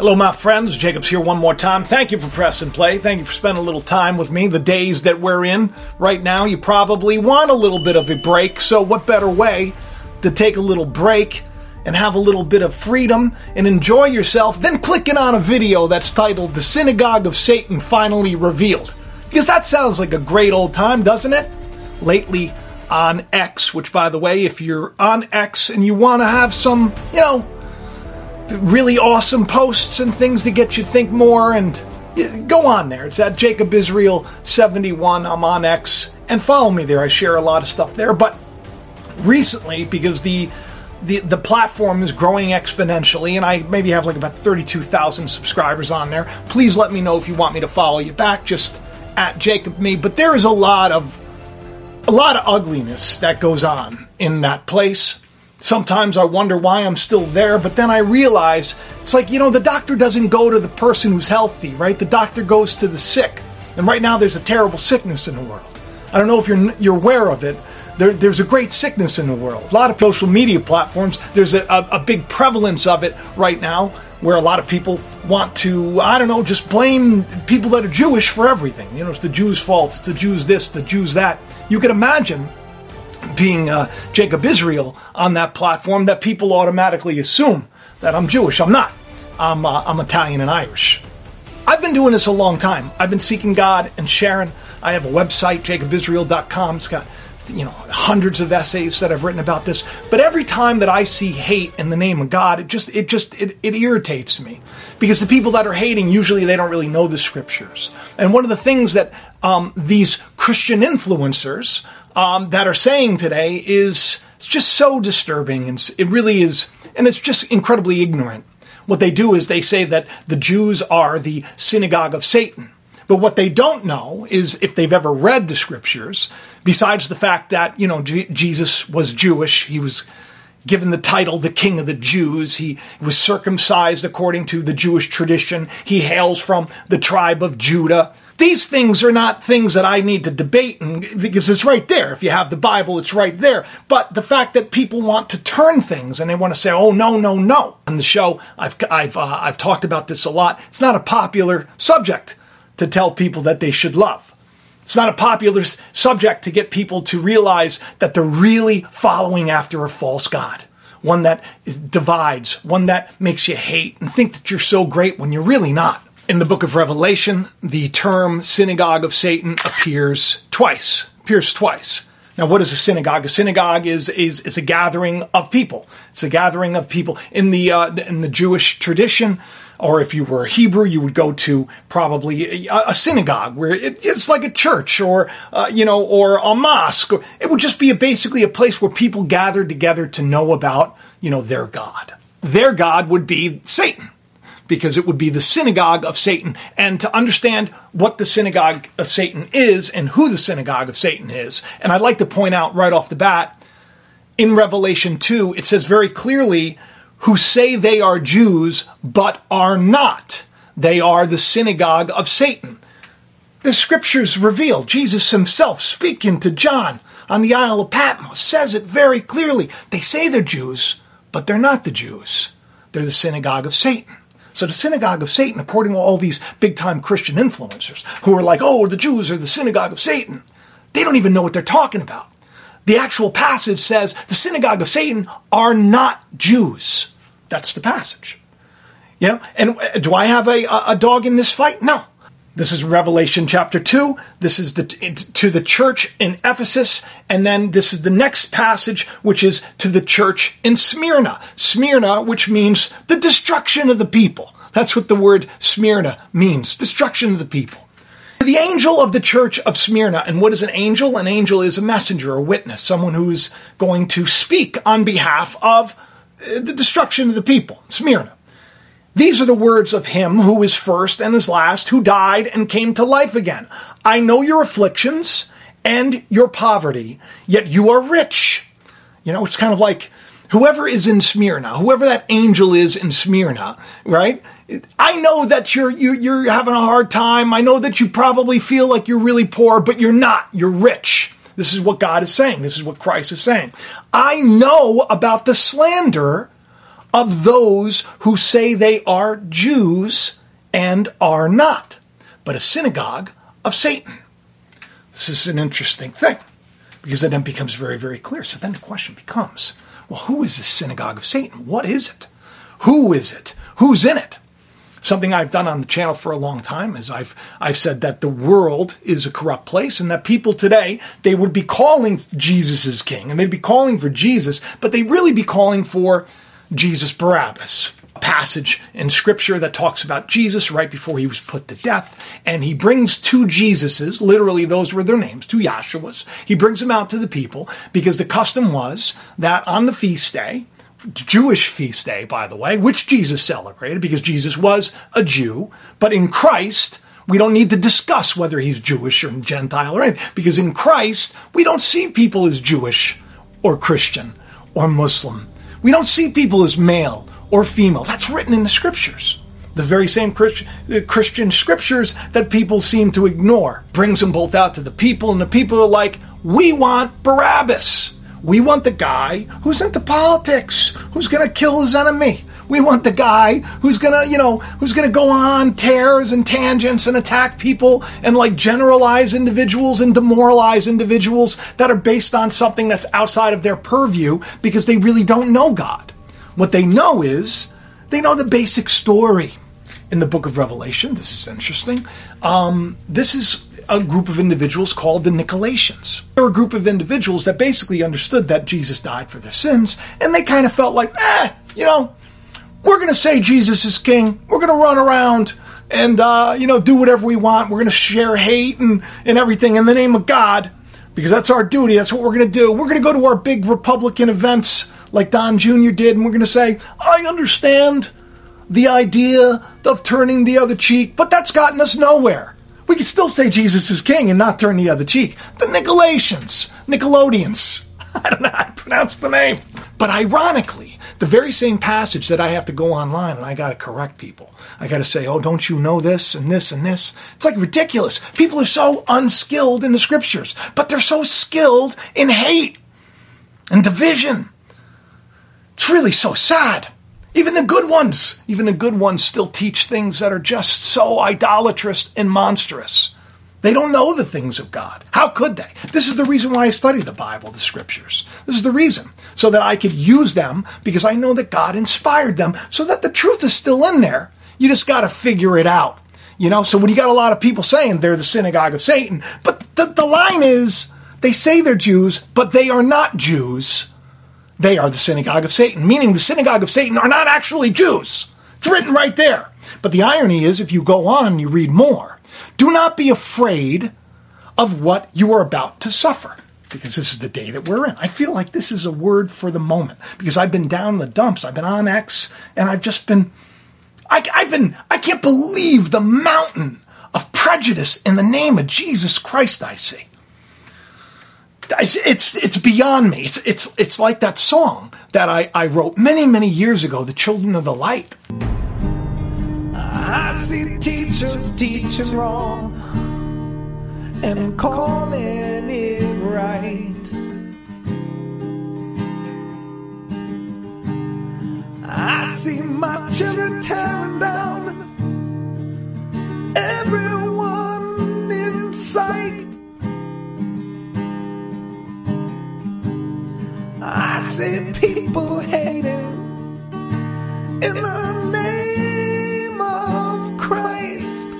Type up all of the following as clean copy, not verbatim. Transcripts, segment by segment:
Hello, my friends. Jacob's here one more time. Thank you for pressing play. Thank you for spending a little time with me. The days that we're in right now, you probably want a little bit of a break. So what better way to take a little break and have a little bit of freedom and enjoy yourself than clicking on a video that's titled The Synagogue of Satan Finally Revealed? Because that sounds like a great old time, doesn't it? Lately on X, which, by the way, if you're on X and you want to have some, really awesome posts and things to get you think more, and go on there. It's at Jacob Israel 71. I'm on X, and follow me there. I share a lot of stuff there. But recently, because the platform is growing exponentially, and I maybe have like about 32,000 subscribers on there. Please let me know if you want me to follow you back. Just at Jacob me. But there is a lot of ugliness that goes on in that place. Sometimes I wonder why I'm still there, but then I realize it's like, the doctor doesn't go to the person who's healthy, right? The doctor goes to the sick. And right now there's a terrible sickness in the world. I don't know if you're aware of it. There's a great sickness in the world. A lot of social media platforms, there's a big prevalence of it right now, where a lot of people want to, just blame people that are Jewish for everything. It's the Jews' fault, it's the Jews this, the Jews that. You can imagine being Jacob Israel on that platform, that people automatically assume that I'm Jewish. I'm not. I'm Italian and Irish. I've been doing this a long time. I've been seeking God and sharing. I have a website, jacobisrael.com. It's got hundreds of essays that I've written about this. But every time that I see hate in the name of God, it irritates me, because the people that are hating, usually they don't really know the scriptures. And one of the things that these Christian influencers that are saying today is it's just so disturbing, and it really is, and it's just incredibly ignorant. What they do is they say that the Jews are the synagogue of Satan. But what they don't know is, if they've ever read the scriptures, besides the fact that, Jesus was Jewish, he was given the title, the King of the Jews, he was circumcised according to the Jewish tradition, he hails from the tribe of Judah. These things are not things that I need to debate, because it's right there. If you have the Bible, it's right there. But the fact that people want to turn things and they want to say, "Oh, no, no, no." On the show, I've talked about this a lot. It's not a popular subject to tell people that they should love. It's not a popular subject to get people to realize that they're really following after a false god, one that divides, one that makes you hate and think that you're so great when you're really not. In the book of Revelation, the term synagogue of Satan appears twice. Now, what is a synagogue? A synagogue is a gathering of people. It's a gathering of people in the Jewish tradition. Or if you were a Hebrew, you would go to probably a synagogue, where it's like a church, or a mosque. Or it would just be basically a place where people gathered together to know about, their God. Their God would be Satan, because it would be the synagogue of Satan. And to understand what the synagogue of Satan is and who the synagogue of Satan is, and I'd like to point out right off the bat, in Revelation 2, it says very clearly, who say they are Jews, but are not. They are the synagogue of Satan. The scriptures reveal, Jesus himself, speaking to John on the Isle of Patmos, says it very clearly. They say they're Jews, but they're not the Jews. They're the synagogue of Satan. So the synagogue of Satan, according to all these big-time Christian influencers who are like, "Oh, the Jews are the synagogue of Satan," they don't even know what they're talking about. The actual passage says the synagogue of Satan are not Jews. That's the passage. And do I have a dog in this fight? No. This is Revelation chapter 2. This is to the church in Ephesus. And then this is the next passage, which is to the church in Smyrna. Smyrna, which means the destruction of the people. That's what the word Smyrna means. Destruction of the people. The angel of the church of Smyrna. And what is an angel? An angel is a messenger, a witness, someone who is going to speak on behalf of the destruction of the people. Smyrna. These are the words of him who is first and is last, who died and came to life again. I know your afflictions and your poverty, yet you are rich. It's kind of like whoever is in Smyrna, whoever that angel is in Smyrna, right? I know that you're having a hard time. I know that you probably feel like you're really poor, but you're not. You're rich. This is what God is saying. This is what Christ is saying. I know about the slander of those who say they are Jews and are not, but a synagogue of Satan. This is an interesting thing, because it then becomes very, very clear. So then the question becomes, well, who is this synagogue of Satan? What is it? Who is it? Who's in it? Something I've done on the channel for a long time is I've said that the world is a corrupt place, and that people today, they would be calling Jesus as king, and they'd be calling for Jesus, but they'd really be calling for Jesus Barabbas. A passage in Scripture that talks about Jesus right before he was put to death, and he brings two Jesuses, literally those were their names, two Yahshuas. He brings them out to the people because the custom was that on the feast day, Jewish feast day, by the way, which Jesus celebrated because Jesus was a Jew. But in Christ, we don't need to discuss whether he's Jewish or Gentile or anything, because in Christ, we don't see people as Jewish or Christian or Muslim. We don't see people as male or female. That's written in the Scriptures. The very same Christian Scriptures that people seem to ignore. Brings them both out to the people, and the people are like, we want Barabbas. We want the guy who's into politics, who's going to kill his enemy. We want the guy who's going to go on tears and tangents and attack people and like generalize individuals and demoralize individuals that are based on something that's outside of their purview because they really don't know God. What they know is they know the basic story. In the book of Revelation, this is interesting, this is a group of individuals called the Nicolaitans. They're a group of individuals that basically understood that Jesus died for their sins, and they kind of felt like, we're going to say Jesus is king. We're going to run around and, do whatever we want. We're going to share hate and everything in the name of God, because that's our duty. That's what we're going to do. We're going to go to our big Republican events like Don Jr. did, and we're going to say, I understand the idea of turning the other cheek, but that's gotten us nowhere. We can still say Jesus is king and not turn the other cheek. The Nicolaitans, I don't know how to pronounce the name. But ironically, the very same passage that I have to go online and I got to correct people. I got to say, oh, don't you know this and this and this? It's like ridiculous. People are so unskilled in the Scriptures, but they're so skilled in hate and division. It's really so sad. Even the good ones still teach things that are just so idolatrous and monstrous. They don't know the things of God. How could they? This is the reason why I study the Bible, the Scriptures. This is the reason. So that I could use them, because I know that God inspired them, so that the truth is still in there. You just got to figure it out. So when you got a lot of people saying they're the synagogue of Satan, but the line is, they say they're Jews, but they are not Jews. They are the synagogue of Satan, meaning the synagogue of Satan are not actually Jews. It's written right there. But the irony is, if you go on and you read more, do not be afraid of what you are about to suffer, because this is the day that we're in. I feel like this is a word for the moment, because I've been down in the dumps. I've been on X, and I've just been, I can't believe the mountain of prejudice in the name of Jesus Christ I see. It's beyond me. It's like that song that I wrote many, many years ago, The Children of the Light. I see teachers teaching wrong and calling it right. I see my children tearing down everyone in sight. I see people hating in the name of Christ.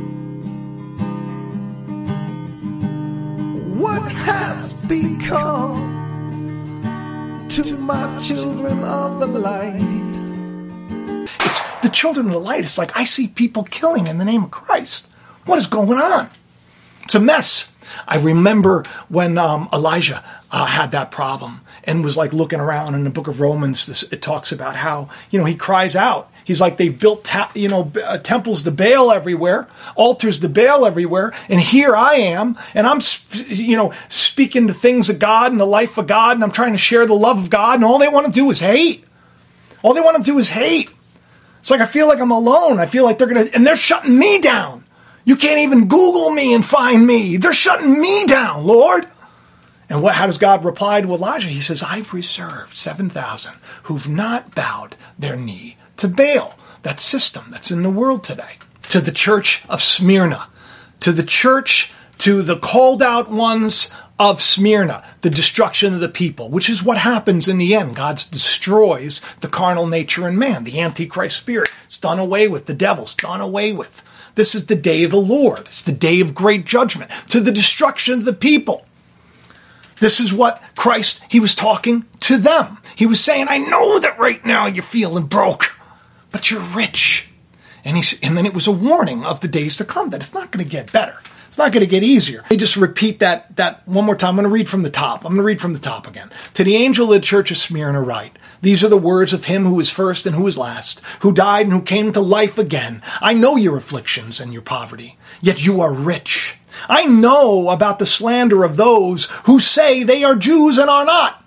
What has become to my children of the light? It's the children of the light. It's like I see people killing in the name of Christ. What is going on? It's a mess. I remember when Elijah had that problem and was like looking around in the book of Romans. It talks about how, he cries out. He's like, they've built, temples to Baal everywhere, altars to Baal everywhere. And here I am, and I'm, speaking the things of God and the life of God, and I'm trying to share the love of God. And all they want to do is hate. All they want to do is hate. It's like, I feel like I'm alone. I feel like they're shutting me down. You can't even Google me and find me. They're shutting me down, Lord. And how does God reply to Elijah? He says, I've reserved 7,000 who've not bowed their knee to Baal. That system that's in the world today. To the church of Smyrna. To the called out ones of Smyrna. The destruction of the people, which is what happens in the end. God destroys the carnal nature in man. The Antichrist spirit is done away with. The devil's done away with. This is the day of the Lord. It's the day of great judgment. To the destruction of the people. This is what Christ, he was talking to them. He was saying, I know that right now you're feeling broke, but you're rich. And then it was a warning of the days to come, that it's not going to get better. It's not going to get easier. Let me just repeat that one more time. I'm going to read from the top. Again. To the angel of the church of Smyrna write, these are the words of him who is first and who is last, who died and who came to life again. I know your afflictions and your poverty, yet you are rich. I know about the slander of those who say they are Jews and are not.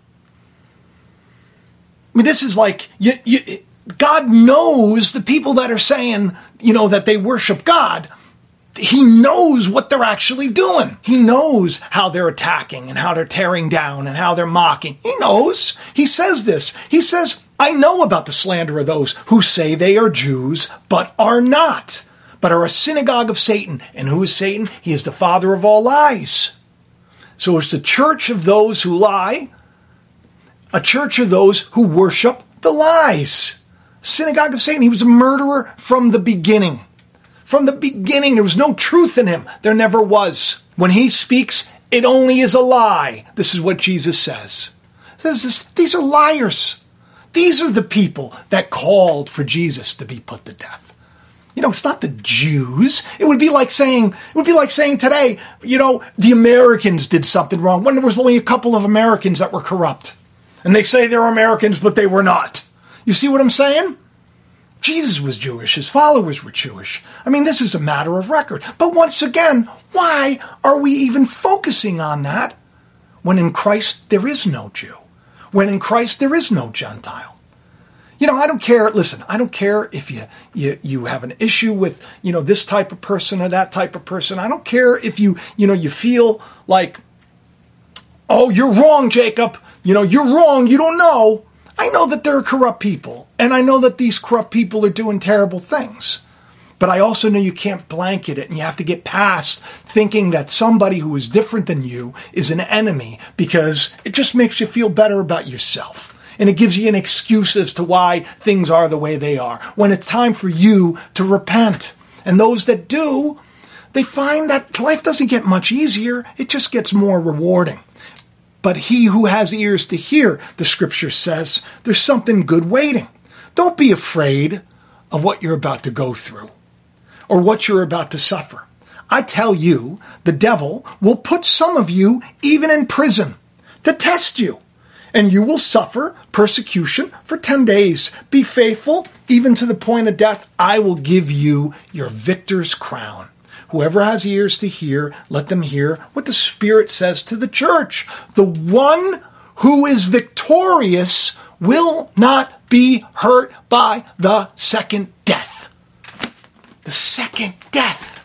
I mean, this is like, God knows the people that are saying, that they worship God. He knows what they're actually doing. He knows how they're attacking and how they're tearing down and how they're mocking. He knows. He says this. He says, I know about the slander of those who say they are Jews, but are not, but are a synagogue of Satan. And who is Satan? He is the father of all lies. So it's the church of those who lie, a church of those who worship the lies. Synagogue of Satan. He was a murderer from the beginning. From the beginning, there was no truth in him. There never was. When he speaks, it only is a lie. This is what Jesus says. These are liars. These are the people that called for Jesus to be put to death. It's not the Jews. It would be like saying today, the Americans did something wrong when there was only a couple of Americans that were corrupt. And they say they're Americans, but they were not. You see what I'm saying? Jesus was Jewish. His followers were Jewish. I mean, this is a matter of record. But once again, why are we even focusing on that when in Christ there is no Jew? When in Christ there is no Gentile? I don't care. Listen, I don't care if you have an issue with, this type of person or that type of person. I don't care if you feel like, oh, you're wrong, Jacob. You're wrong. You don't know. I know that there are corrupt people, and I know that these corrupt people are doing terrible things. But I also know you can't blanket it, and you have to get past thinking that somebody who is different than you is an enemy, because it just makes you feel better about yourself. And it gives you an excuse as to why things are the way they are, when it's time for you to repent. And those that do, they find that life doesn't get much easier, it just gets more rewarding. But he who has ears to hear, the scripture says, there's something good waiting. Don't be afraid of what you're about to go through or what you're about to suffer. I tell you, the devil will put some of you even in prison to test you, and you will suffer persecution for 10 days. Be faithful, even to the point of death. I will give you your victor's crown. Whoever has ears to hear, let them hear what the Spirit says to the church. The one who is victorious will not be hurt by the second death. The second death.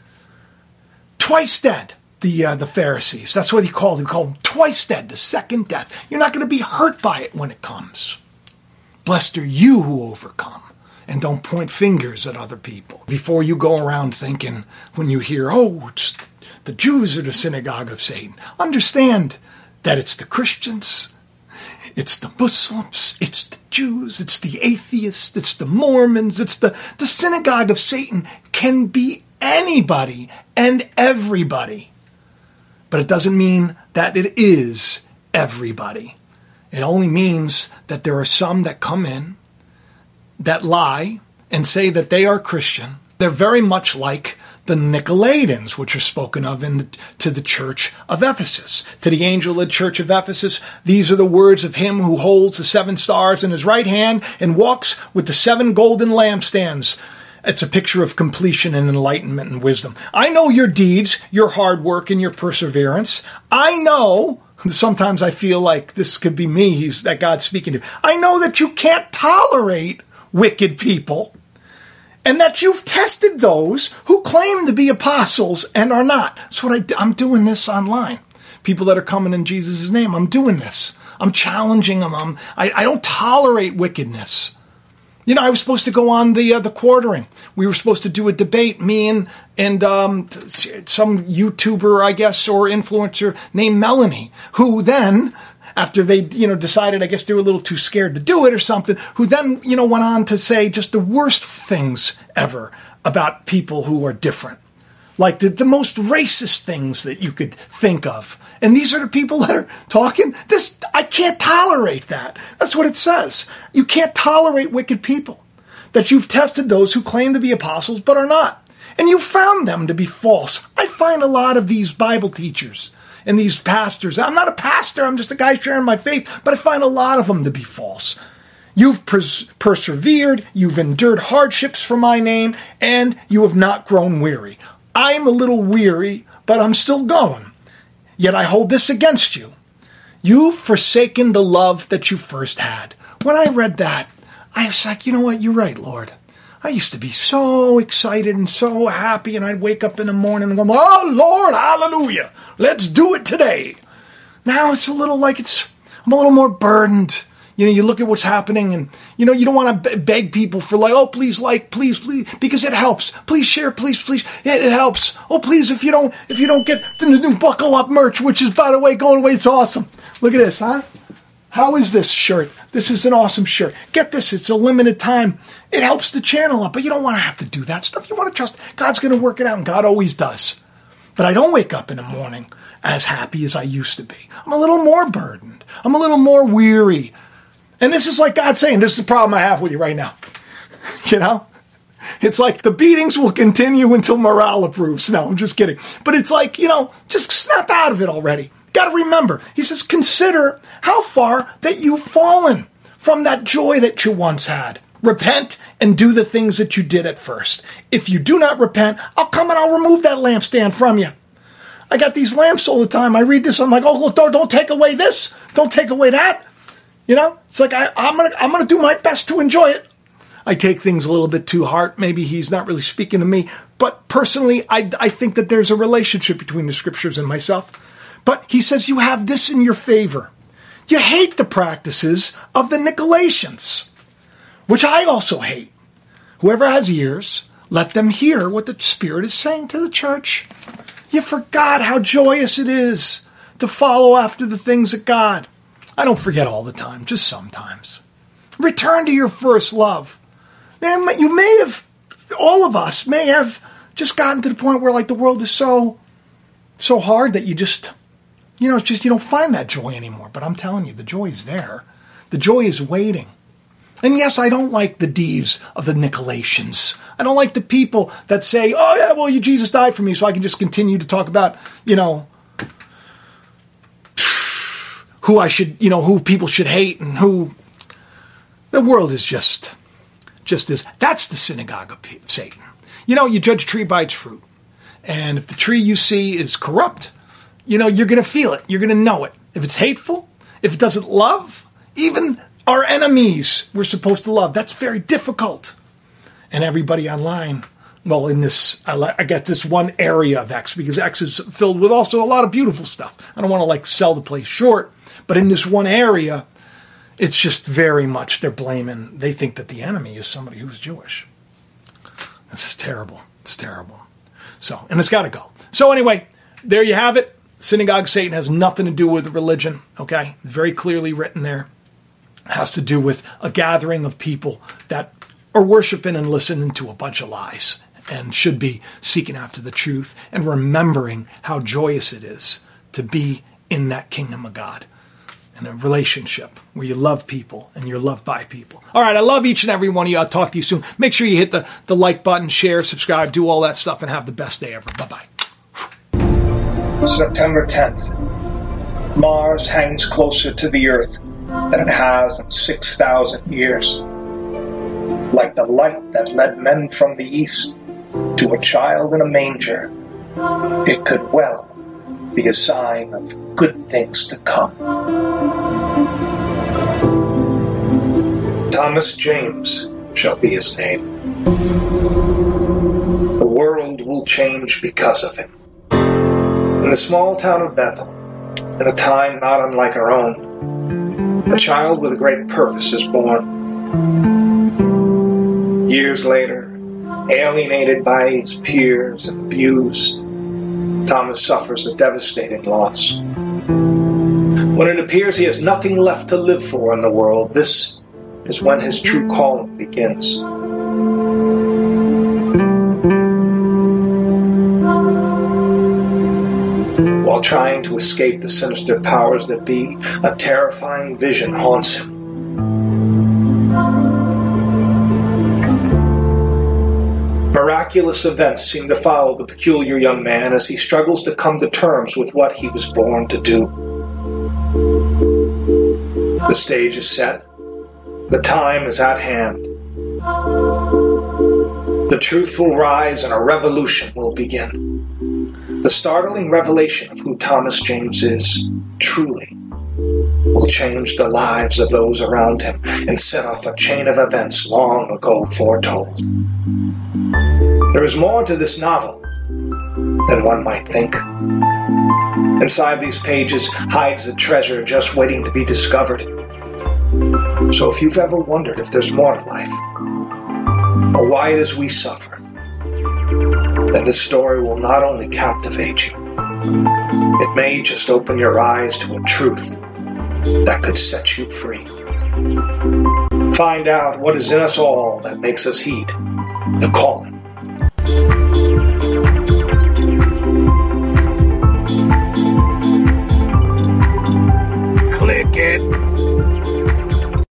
Twice dead, the Pharisees. That's what he called them. He called them twice dead, the second death. You're not going to be hurt by it when it comes. Blessed are you who overcome. And don't point fingers at other people. Before you go around thinking, when you hear, it's the Jews are the synagogue of Satan. Understand that it's the Christians, it's the Muslims, it's the Jews, it's the atheists, it's the Mormons, it's the synagogue of Satan can be anybody and everybody. But it doesn't mean that it is everybody. It only means that there are some that come in that lie and say that they are Christian. They're very much like the Nicolaitans, which are spoken of to the church of Ephesus. To the angel of the church of Ephesus, these are the words of him who holds the 7 stars in his right hand and walks with the 7 golden lampstands. It's a picture of completion and enlightenment and wisdom. I know your deeds, your hard work, and your perseverance. I know, sometimes I feel like this could be me, that God's speaking to. I know that you can't tolerate wicked people, and that you've tested those who claim to be apostles and are not. That's what I'm doing this online, people that are coming in Jesus' name. I'm doing this. I'm challenging them. I don't tolerate wickedness. You know, I was supposed to go on the quartering. We were supposed to do a debate, me and some YouTuber, I guess, or influencer named Melanie, who then, after they, decided, I guess they were a little too scared to do it or something, who then, went on to say just the worst things ever about people who are different. Like the most racist things that you could think of. And these are the people that are talking. I can't tolerate that. That's what it says. You can't tolerate wicked people. That you've tested those who claim to be apostles but are not. And you found them to be false. I find a lot of these Bible teachers and these pastors. I'm not a pastor. I'm just a guy sharing my faith. But I find a lot of them to be false. You've persevered. You've endured hardships for my name. And you have not grown weary. I'm a little weary, but I'm still going. Yet I hold this against you. You've forsaken the love that you first had. When I read that, I was like, you know what? You're right, Lord. I used to be so excited and so happy, and I'd wake up in the morning and go, oh, Lord, hallelujah. Let's do it today. Now it's a little like I'm a little more burdened. You look at what's happening and, you don't want to beg people for please, please, because it helps. Please share, please. It helps. Oh, please, if you don't get the new Buckle Up merch, which is, by the way, going away, it's awesome. Look at this, huh? How is this shirt? This is an awesome shirt. Get this. It's a limited time. It helps the channel up, but you don't want to have to do that stuff. You want to trust God's going to work it out, and God always does. But I don't wake up in the morning as happy as I used to be. I'm a little more burdened. I'm a little more weary. And this is like God saying, this is the problem I have with you right now. It's like the beatings will continue until morale improves. No, I'm just kidding. But it's like, just snap out of it already. Got to remember, he says, consider how far that you've fallen from that joy that you once had. Repent and do the things that you did at first. If you do not repent, I'll come and I'll remove that lampstand from you. I got these lamps all the time. I read this. I'm like, oh, look, don't take away this. Don't take away that. It's like I'm gonna do my best to enjoy it. I take things a little bit too hard. Maybe he's not really speaking to me. But personally, I think that there's a relationship between the scriptures and myself. But he says you have this in your favor. You hate the practices of the Nicolaitans, which I also hate. Whoever has ears, let them hear what the Spirit is saying to the church. You forgot how joyous it is to follow after the things of God. I don't forget all the time, just sometimes. Return to your first love. Man, all of us may have just gotten to the point where the world is so hard that you just, you don't find that joy anymore. But I'm telling you, the joy is there. The joy is waiting. And yes, I don't like the deeds of the Nicolaitans. I don't like the people that say, oh yeah, well, Jesus died for me, so I can just continue to talk about, who I should, who people should hate and who the world is just is. That's the synagogue of Satan. You judge a tree by its fruit. And if the tree you see is corrupt, you're going to feel it. You're going to know it. If it's hateful, if it doesn't love, even our enemies we're supposed to love. That's very difficult. And everybody online, well, in this, I get this one area of X because X is filled with also a lot of beautiful stuff. I don't want to sell the place short. But in this one area, it's just very much they're blaming. They think that the enemy is somebody who's Jewish. This is terrible. It's terrible. So, and it's got to go. So anyway, there you have it. Synagogue of Satan has nothing to do with religion. Okay, very clearly written there. It has to do with a gathering of people that are worshiping and listening to a bunch of lies and should be seeking after the truth and remembering how joyous it is to be in that kingdom of God. In a relationship where you love people and you're loved by people. All right, I love each and every one of you. I'll talk to you soon. Make sure you hit the like button, share, subscribe, do all that stuff, and have the best day ever. Bye-bye. September 10th. Mars hangs closer to the Earth than it has in 6,000 years. Like the light that led men from the east to a child in a manger, it could well be a sign of good things to come. Thomas James shall be his name. The world will change because of him. In the small town of Bethel, In a time not unlike our own, a child with a great purpose is born. Years later, alienated by his peers and abused, Thomas suffers a devastating loss. When it appears he has nothing left to live for in the world, this is when his true calling begins. While trying to escape the sinister powers that be, a terrifying vision haunts him. Miraculous events seem to follow the peculiar young man as he struggles to come to terms with what he was born to do. The stage is set. The time is at hand. The truth will rise and a revolution will begin. The startling revelation of who Thomas James is, truly, will change the lives of those around him and set off a chain of events long ago foretold. There is more to this novel than one might think. Inside these pages hides a treasure just waiting to be discovered. So if you've ever wondered if there's more to life, or why it is we suffer, then this story will not only captivate you, it may just open your eyes to a truth that could set you free. Find out what is in us all that makes us heed the calling